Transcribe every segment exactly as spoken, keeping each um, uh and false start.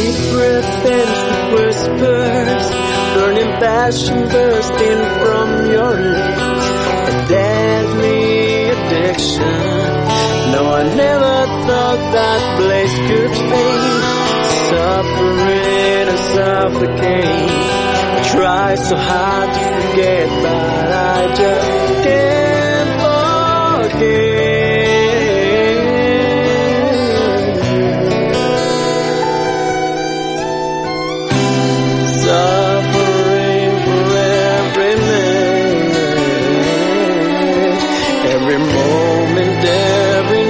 deep breath and sweet whispers, burning passion bursting from your lips, a deadly addiction. No, I never thought that blaze could fade. Suffering and suffocating, I try so hard to forget, but I just can't forget. Suffering for every minute, every moment, every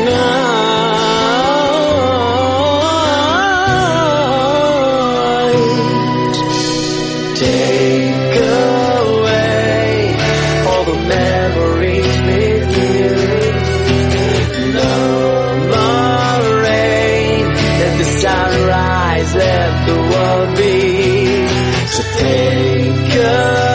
night. Take away all the memories with you. No more rain, let the sunrise, let the world be. So take a